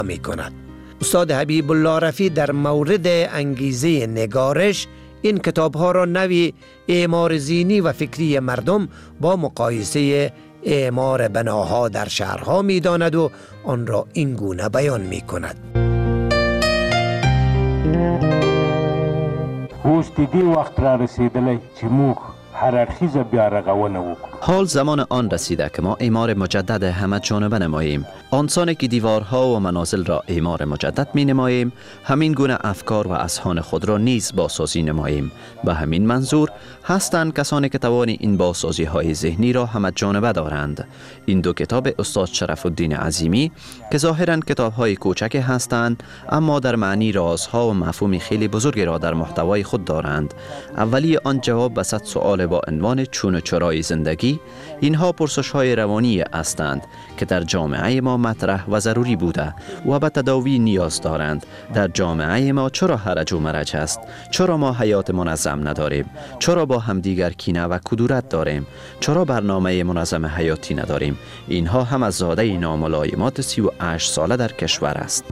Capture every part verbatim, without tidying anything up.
می کند. استاد حبیب الله رفیع در مورد انگیزه نگارش این کتاب ها را نوی اعمار ذهنی و فکری مردم با مقایسه اعمار بناها در شهرها می داند و آن را این گونه بیان می کند. اوس دیگه وقت را رسیدلی چې موږ هر اړخیزه بیا رغونه وکړو. حال زمان آن رسیده که ما اعمار مجدد همه جانبه نماییم. آنسان که دیوارها و منازل را اعمار مجدد می نماییم، همین گونه افکار و اذهان خود را نیز بازسازی نماییم. به همین منظور هستند کسانی که توان این بازسازی های ذهنی را همه جانبه دارند. این دو کتاب استاد شرف الدین عظیمی که ظاهراً کتاب های کوچک هستند، اما در معنی رازها و مفهوم خیلی بزرگی را در محتوای خود دارند. اولی آن جواب به صد سؤال با عنوان چون و چرای زندگی. اینها پرسش های روانی هستند که در جامعه ما مطرح و ضروری بوده و به تداوی نیاز دارند. در جامعه ما چرا هرج و مرج است؟ چرا ما حیات منظم نداریم؟ چرا با همدیگر کینه و کدورت داریم؟ چرا برنامه منظم حیاتی نداریم؟ اینها هم از زاده ناملایمات سی و هشت ساله در کشور است.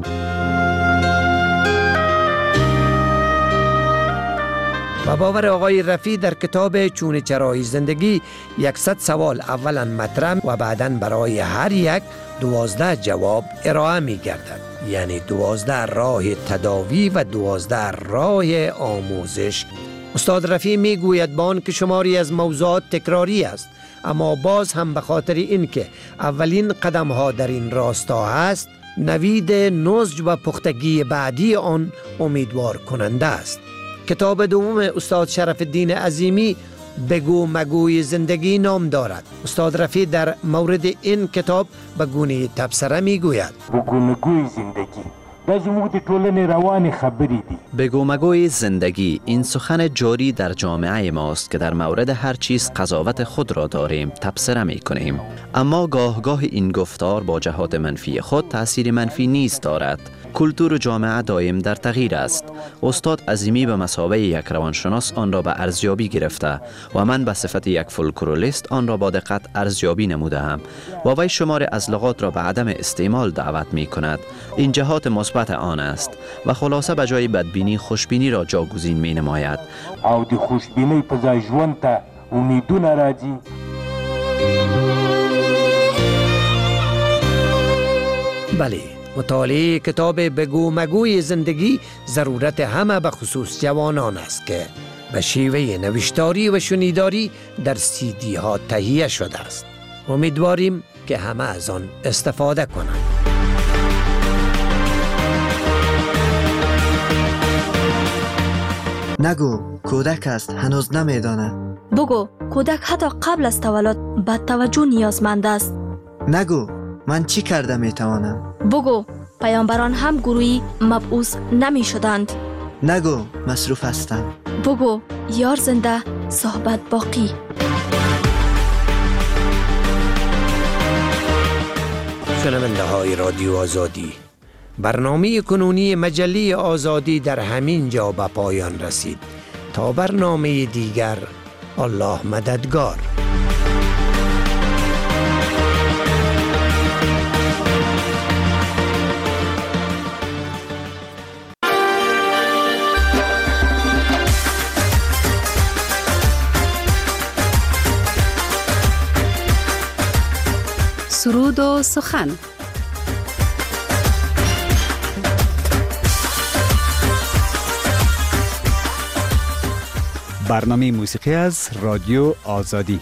و باور آقای رفیع در کتاب چون چرای زندگی یکصد سوال اولا مطرح و بعداً برای هر یک دوازده جواب ارائه می گردد. یعنی دوازده راه تداوی و دوازده راه آموزش. استاد رفیع می گوید با آن که شماری از موضوعات تکراری است، اما باز هم به خاطر این که اولین قدم ها در این راستا هست، نوید نضج و پختگی بعدی آن امیدوار کننده است. کتاب دوم استاد شرف الدین عظیمی بگو مگوی زندگی نام دارد. استاد رفیع در مورد این کتاب به گونه تبصره می گوید بگو مگوی زندگی دا زموږ د ټولنې روانې خبرې دي. بگو مگوی زندگی این سخن جاری در جامعه ماست که در مورد هر چیز قضاوت خود را داریم، تبصره می کنیم. اما گاه گاه این گفتار با جهات منفی خود تأثیر منفی نیز دارد. کلتور جامعه دائم در تغییر است. استاد عظیمی به مثابه یک روانشناس آن را به ارزیابی گرفته و من به صفت یک فولکلوریست آن را با دقت ارزیابی نمودم و وی شمار از لغات را به عدم استعمال دعوت می کند. این جهات مثبت آن است و خلاصه به جای بدبینی خوشبینی را جاگزین می نماید. او د خوشبینی په ځای ژوند ته امیدونه راځي. بله، مطالعه کتاب بگو مگوی زندگی ضرورت همه به خصوص جوانان است که به شیوه نوشتاری و شنیداری در سی دی ها تهیه شده است. امیدواریم که همه از آن استفاده کنند. نگو کودک است، هنوز نمیداند. بگو کودک حتی قبل از تولد به توجه نیازمند است. نگو من چی کرده میتوانم. بگو پیامبران هم گروهی مبعوث نمی شدند. نگو مصروف هستم. بگو یار زنده صحبت باقی. شنونده های رادیو آزادی، برنامه کنونی مجله آزادی در همین جا به پایان رسید. تا برنامه دیگر، الله مددگار. سرود و سخن. برنامه موسیقی از رادیو آزادی.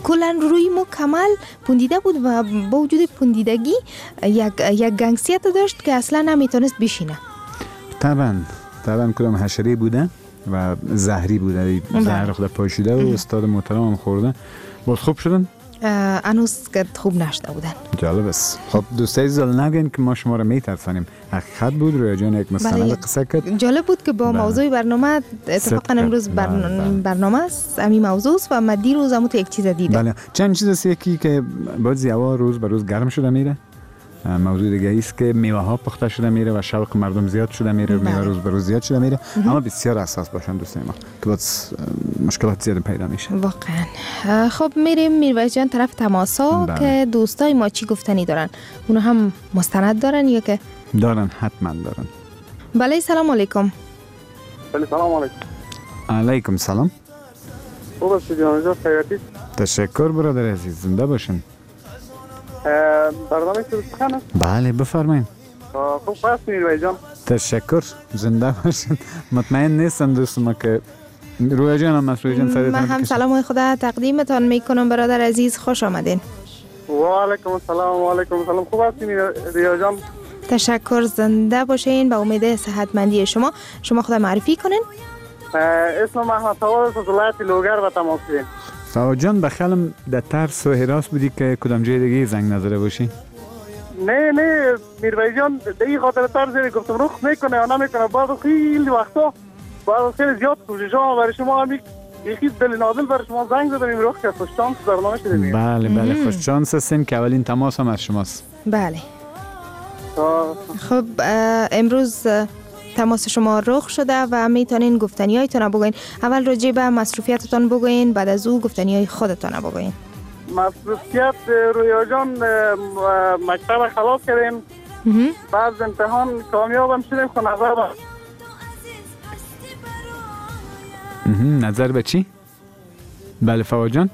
کلا روی مو کمال پوندیده بود و با وجود پوندیدگی یک یک گنگسیت داشت که اصلا نمیتونست بشینه. طبعا طبعا کدام حشره بوده و زهری بوده، زهر خود پاشیده و استاد محترم هم خورده. باز خوب شدن؟ هنوز که خوب نشده بودن. جالب است. خب دوستای زال نگین که ما شما رو میترسانیم. حقیقت بود رویا جان یک مستند قصه کرد. جالب بود که با موضوع برنامه اتفاقا امروز برنامه, برنامه است همین موضوع است و من دیروز هم تو یک چیز دیدم. بله. چند چیز است یکی که بعضی هوا روز به روز گرم شده میره. موضوع دیگه است که میوه ها پخته شده میره و شوق مردم زیاد شده میره، میوه روز به روز زیاد شده میره. اما بسیار حساس باشن دوستای ما که بعد مشکلات زیاد پیدا میشه. واقعا. خب میریم میرویس جان طرف تماسا که دوستای ما چی گفتنی دارن. اونو هم مستند دارن یا که دارن؟ حتما دارن. بله سلام علیکم. بله سلام علیکم. علیکم سلام. خوب است جان جان خیاطی. تشکر برادر عزیز، زنده باشین. برنامه شروع کنم؟ بله بفرمایید. خوب پس میرویس جان. تشکر، زنده باشین. مطمئن نیستم دوست ما که رویا جان هم مسئول جان سریعتان من هم سلام خدا تقدیمتان میکنم برادر عزیز، خوش آمدین. و علیکم السلام و علیکم السلام. خوب هستین رویا جان؟ تشکر، زنده باشین. با امید صحتمندی شما. شما خدا معرفی کنین. اسم محمد فواد از ولایت لوگر و تماس بگیرین. فواد جان بخیالم در ترس و حراس بودی که کدام جای دیگه زنگ نظره باشی؟ نه نه میرویس جان دیگه خاطر ترس گفتم رخ میکنه یا نمیکنه. بعد خیلی وقتا بعد خیلی زیاد کوشش ها برای شما هم یکی دل نازل برای شما زنگ زدم. این رخ که خوش شانس برنامه شده میگه. بله بله خوش شانس هستیم که اولین تماس هم از شماست. بله. خب امروز تماس شما رخ شده و میتونین گفتنی هایتون بگوین. اول راجع به مصروفیتتان بگوین، بعد از او گفتنی های خودتان بگوین. مصروفیت رویا جان مکتب خلاص کردیم، بعد امتحان کامیابم شدیم. خب نظر با نظر به چی؟ بله فواد جان.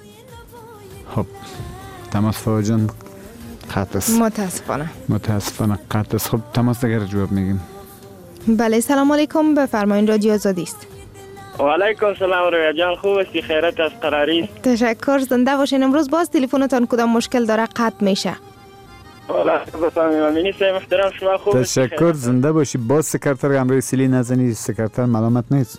خب تماس فواد جان قطع است. متاسفانه متاسفانه قطع است. خب تماس دیگر جواب میگیم. بله سلام علیکم، بفرمایید رادیو آزادی است. و علیکم سلام رویا جان، خوب هستی؟ خیرت از قراری؟ تشکر، زنده باشین. امروز باز تلفنتان کدام مشکل داره قطع میشه؟ والا بفهمیم امینی سه محترم شما خوب هستی؟ تشکر، زنده باشی. باز سکرتر امروی سیلی نزنی، سکرتر ملامت نیست.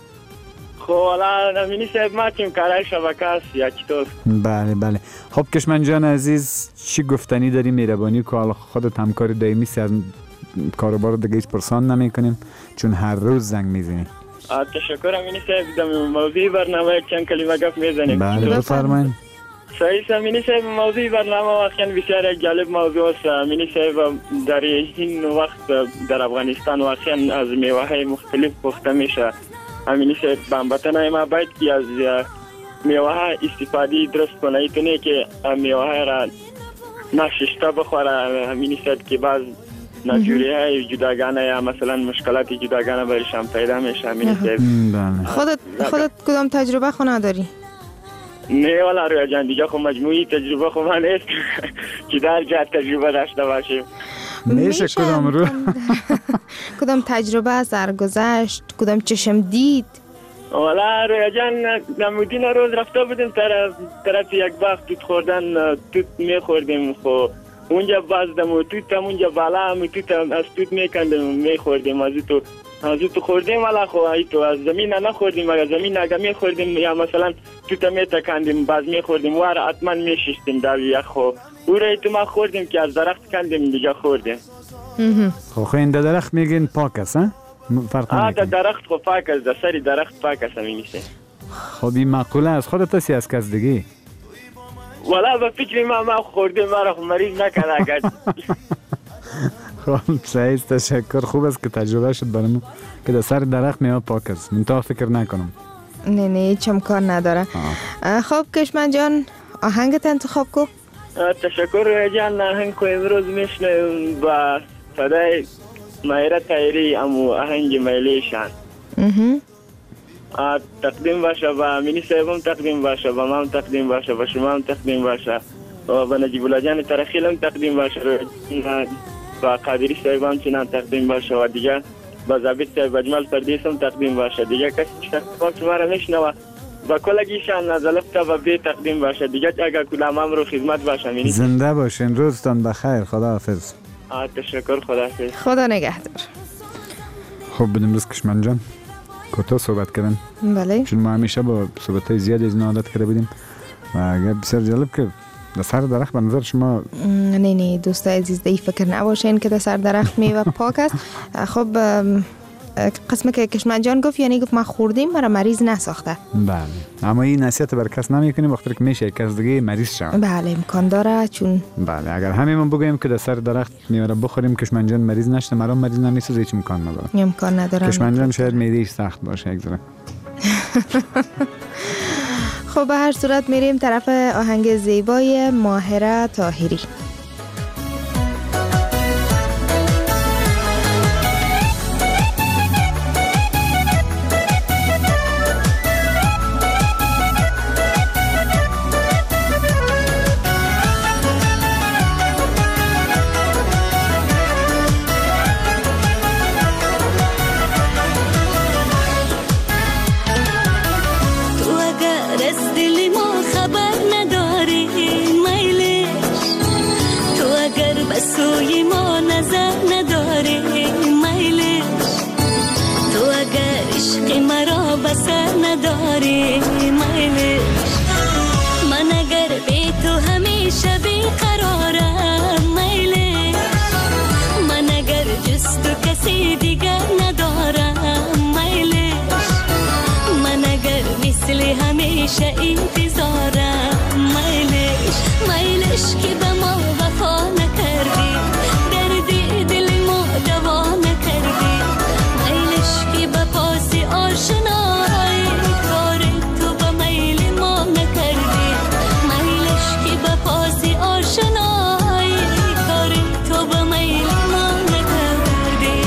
خب والا امینی صاحب ما چیم کارای شبکه است یا چطور؟ بله بله. خب کشمن جان عزیز چی گفتنی داری؟ مهربانی که حالا خودت همکار دائمی سی از کاروبار دیگه هیچ پرسان نمی کنیم چون هر روز زنگ میزنی. تشکر امینی صاحب. دم موضوع برنامه چند کلمه گفت میزنیم. بله بفرمایید. صحیح امینی صاحب، موضوع برنامه واقعا بسیار جالب موضوع است. امینی صاحب در این وقت در افغانستان واقعا از میوه های مختلف پخته میشه. امینی صاحب بامبتن ما باید که از میوه ها استفاده درست کنه، ایتونه که میوه ها را نشسته بخوره. امینی صاحب که بعض ناجوری های جداگانه یا مثلا مشکلات جداگانه برایشان پیدا میشه. امینی صاحب خودت خودت کدام تجربه خو نداری؟ نه والا رویا جان دیگه خب مجموعی تجربه خب من نیست که در جهت تجربه داشته باشیم. میشه کدام رو کدام تجربه سرگذشت، کدام چشم دید؟ والا رویا جان نمودین روز رفته بودیم طرف طرف یک باغ توت خوردن، توت میخوردیم. خب اونجا باز دم توت هم اونجا بالا هم توت از توت میکندیم میخوردیم. از تو از تو خوردیم والا خب تو از زمین نخوردیم، اگر زمین اگه میخوردیم یا مثلا توت میتکندیم باز میخوردیم وار حتما میشستیم در یک. خب او را تو ما خوردیم که از درخت کندیم دیگه خوردیم. خب خو این درخت میگین پاک است ها؟ فرق نمیکنه. آه درخت خب پاک است، در سر درخت پاک است میمیسه. خب این مقوله از خودت هستی از کس دیگه؟ والا به فکر ما ما خوردیم، ما را مریض نکنه اگر. خب صحیح، تشکر. خوب است که تجربه شد برامون که در سر درخت میوه پاک است. من تا فکر نکنم. نه نه هیچ امکان نداره. خب کشمن جان آهنگت انتخاب کو. تشکر جان. آهنگ کو امروز میشنویم با صدای مایره تایری امو آهنگ میلیشان. تقدیم باشه با امینی صاحبم، تقدیم باشه با ما، تقدیم باشه با شما، تقدیم باشه با نجیب الله جان ترخیلم، تقدیم باشه با قادری صاحبم چنان تقدیم باشه و دیگه با ضابط صاحب اجمل پردیسم تقدیم باشه. دیگه کسی که شما را میشنوه با کلگیشان از الف تا به تقدیم باشه دیگه، اگر کدام رو خدمت باشه. یعنی زنده باشین، روزتان بخیر، خداحافظ. آه تشکر، خداحافظ. خدا نگهدار. خب بدیم روز کشمن جان کوتاه صحبت کردن. بله. چون ما همیشه با صحبت‌های زیادی از این عادت کرده بودیم و اگر بسیار جالب که در سر درخت به نظر شما. نه نه دوستای عزیز دی فکر نباشین که در سر درخت میوه پاک است. خب قسمه که کشمن جان گفت یعنی گفت ما خوردیم برای مریض نساخته. بله اما این نصیحت بر کس نمیکنیم وقتی که میشه کس دیگه مریض شود. بله امکان داره چون بله اگر همین بگوییم که در سر درخت میوه را بخوریم کشمن جان مریض نشه مرا مریض نمیشه هیچ امکان نداره. امکان نداره. کشمن جان شاید معده‌اش سخت باشه یک ذره. خب به هر صورت میریم طرف آهنگ زیبای ماهره طاهری. سوی ما نظر نداری میلش، تو اگر عشق مرا بسر نداری میلش، من اگر بی تو همیشه بیقرارم میلش، من اگر جز تو کسی دیگر ندارم میلش، من اگر مثل همیشه انتظارم میلش، میلش که به ما وفا نکردی، دردی دل ما دوا نکردی، میلش که به پاس آشنایی کار تو به میل ما نکردی، میلش که به پاس آشنایی کار تو به میل ما نکردی.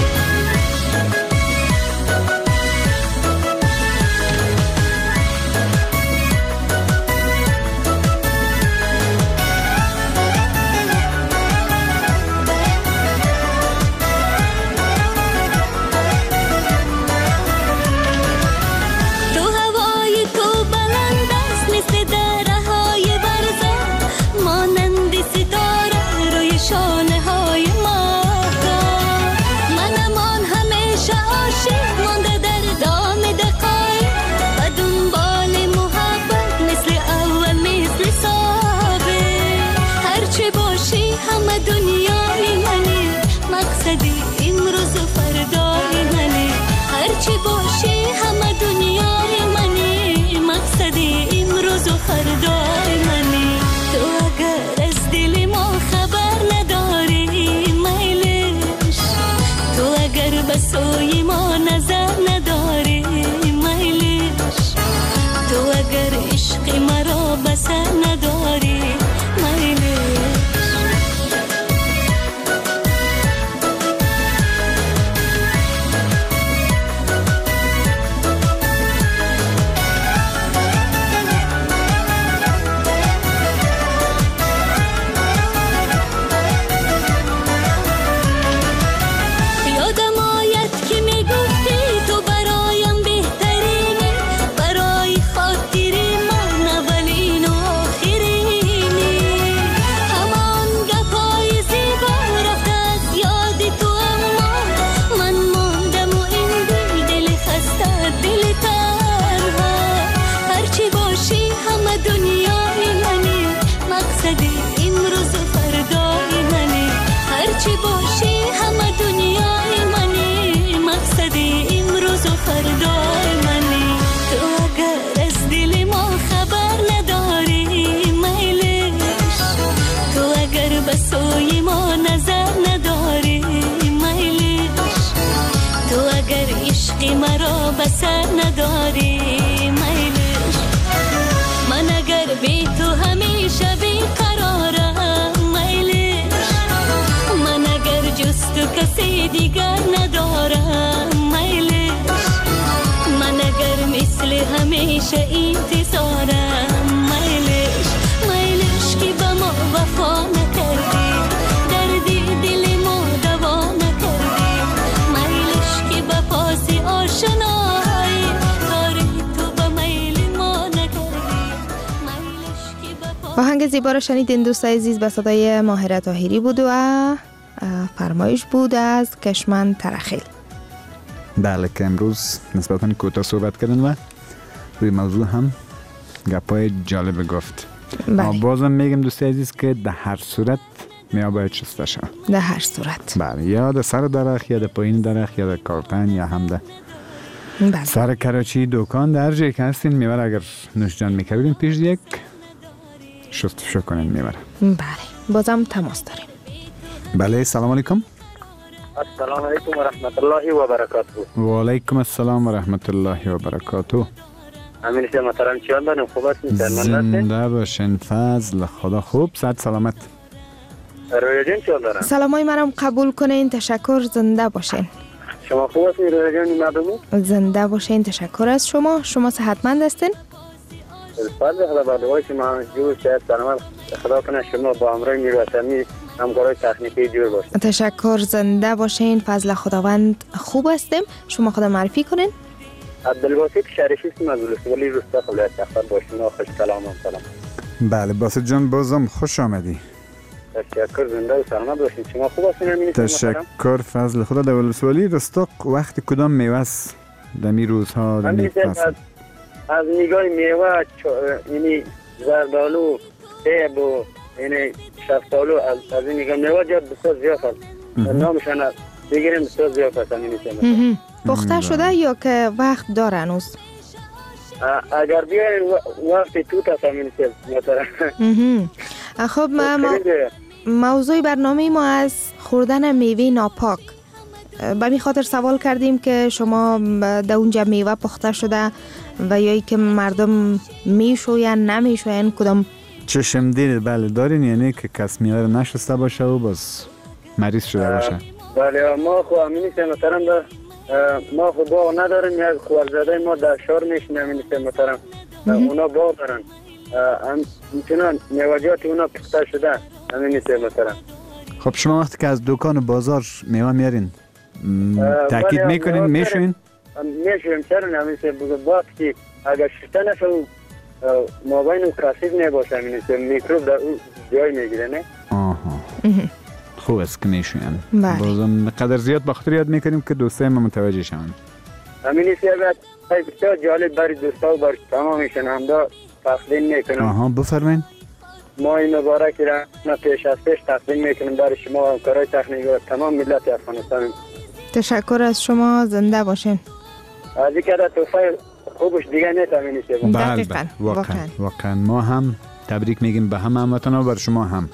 سوی ما نظر نداری میلش، تو اگر عشق مرا بسر نداری میلش. سوی ما نظر نداری میلش، تو اگر عشق مرا بسر نداری میلش، من اگر بی تو همیشه بیقرارم میلش، من اگر جز تو کسی دیگر ندارم میلش، من اگر مثل همیشه انتظارم میلش، میلش که به ما وفا نکردی، دردی دل ما دوا نکردی، میلش که به پاس آشنایی کار تو به میل ما آهنگ زیبا را شنیدین دوست عزیز، به صدای ماهره طاهری بود و فرمایش بود از کشمن ترخیل. بله که امروز نسبتاً کوتاه صحبت کردن و روی موضوع هم گپای جالب گفت. بله. ما بازم میگم دوست عزیز که در هر صورت میوه باید شسته شد. در هر صورت. بله، یا در سر درخت یا در پایین درخت یا در کارتن یا هم در بله. سر کراچی دکان در هر جایی که هستین میوه اگر نوش جان میکردین پیش یک شستشو کنین میوه. بله، بازم تماس داریم. بله، سلام علیکم. السلام علیکم و رحمت الله و برکاته. و علیکم السلام و رحمت الله و برکاته. امین شه محترم چیان دارم، خوب هستین؟ زنده باشین، فضل خدا. خوب، صحت سلامت. رویا جان چیان دارم. سلامای منم قبول کنین، تشکر، زنده باشین. شما خوب هستین رویا جان؟ مردمی زنده باشین، تشکر از شما. شما صحتمند هستین؟ فضل خدا با دعای شما جو صحت سلامت خدا کنه شما با همراه میروتمی همکارای تکنیکی جور باشین. تشکر، زنده باشین. فضل خداوند خوب هستیم. شما خدا معرفی کنین. عبدالباسط شریفی اسم از ولسوالی روستا ولایت سخت باشین. خوش سلام سلام. بله باسط جان، بازم خوش آمدی. تشکر، زنده و سلامت باشین. شما خوب هستین؟ تشکر، فضل خدا. در ولسوالی رستاق وقت کدام میوه است در می روزها در می فصل؟ از, از نگاه میوه یعنی زردالو، سیب و یعنی شفتالو، از از این نگاه میوه جد بسیار زیاد است. نامشان بگیریم بسیار زیاد است. همین پخته شده یا که وقت داره هنوز؟ اگر بیاین وقت توت است همین مثلا. خب ما موضوع برنامه ما از خوردن میوه ناپاک. به می خاطر سوال کردیم که شما در اونجا میوه پخته شده و یا ای که مردم میشوین نمیشوین کدام چشم دیر بله دارین، یعنی که کس میوه رو نشسته باشه و باز مریض شده باشه. بله ما خو همین مثلا در ما خو باغ نداریم، یک خوارزاده ما در شهر میشنیم این مثلا اونا باغ دارن، میتونن میوه‌جات اونا پخته شده همین مثلا. خب شما وقتی که از دکان و بازار میوه میارین تاکید میکنین میشوین؟ میشویم چرا نمیشه بگه وقتی اگر شسته نشه مابین کثیف نباشه همین میکروب در اون جای میگیره نه؟ آها خوب است که میشوین. بازم قدر زیاد بخاطر یاد میکنیم که دوستای ما متوجه شون. همین سیابت بسیار جالب برای دوستا و برای تمام شنوندا تقدیم میکنم. آها بفرمایید. ما این مبارک را پیش از پیش تقدیم میکنیم برای شما و همکارای تکنیکی و تمام ملت افغانستان. تشکر از شما، زنده باشین. از اینکه در توفای خوبش دیگه نیست همین سیابت. بله بله واقعا واقعا ما هم تبریک میگیم به همه هموطنان و بر شما هم.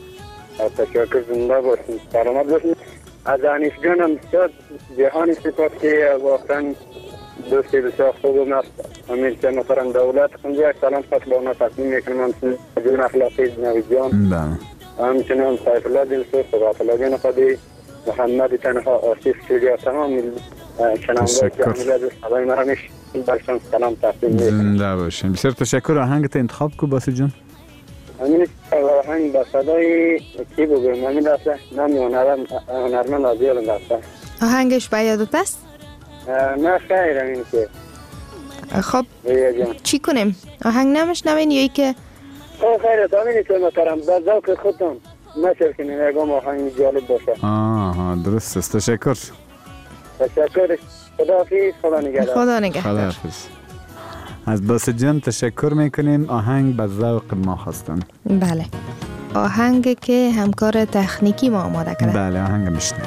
تشکر، زنده باشین، سلامت باشین. از انیس جانم بسیار جهانی سپاس که واقعا دوستی بسیار خوب و نفت همین که مثلا دولت خونده یک سلام خط با اونا تقدیم میکنم. همچنین جون اخلاقی نوی جان، همچنین سیف الله دلسوز، صبات الله جان خودی، محمد تنها، آصف سوریا، تمام شنونده که امیل از سلام مرمش برشان سلام تقدیم میکنم. زنده باشین. بسیار تشکر. آهنگت انتخاب کو باسط جان؟ همین آهنگ با صدای کی بگویم؟ همین دسته نمی هنرمند آزیال دسته. آهنگش به یادت است؟ نه خیر همین که. خب چی کنیم؟ آهنگ نمیشنوین یا ای که خب خیرت همینی که محترم با ذوق خودتون نشر کنین اگه آهنگ جالب باشه. آها درست است. تشکر. تشکر. خداحافظ. خدا نگهدار. خدا نگهدار. خداحافظ. از باسط جان تشکر میکنیم. آهنگ به ذوق ما خواستن. بله آهنگ که همکار تکنیکی ما آماده کرده. بله آهنگ میشنویم.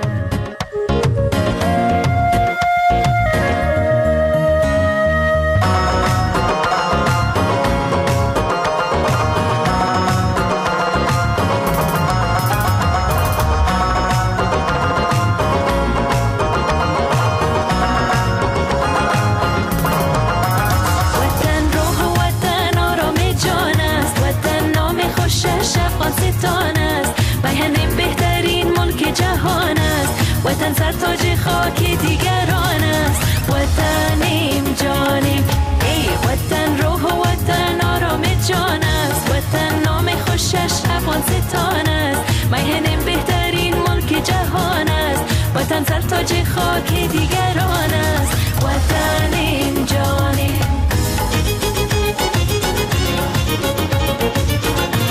وطن سرتاج خاک دیگران است. وطنیم جانیم ای وطن، روح و وطن آرام جان است. وطن نام خوشش افغانستان است. میهن بهترین ملک جهان است. وطن سرتاج خاک دیگران است. وطنیم جانیم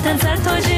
وطن سر تاج